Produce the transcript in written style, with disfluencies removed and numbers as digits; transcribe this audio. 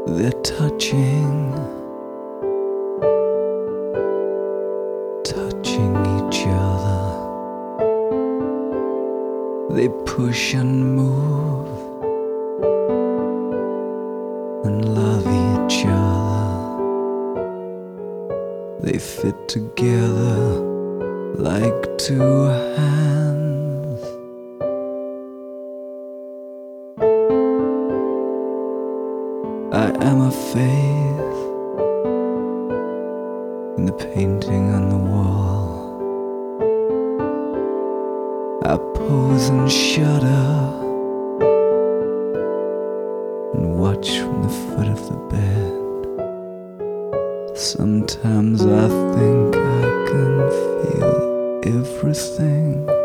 They're touching each other. They push and move and love each other. They fit together like two hands. I am a faith in the painting on the wall. I pose and shudder and watch from the foot of the bed. Sometimes I think I can feel everything.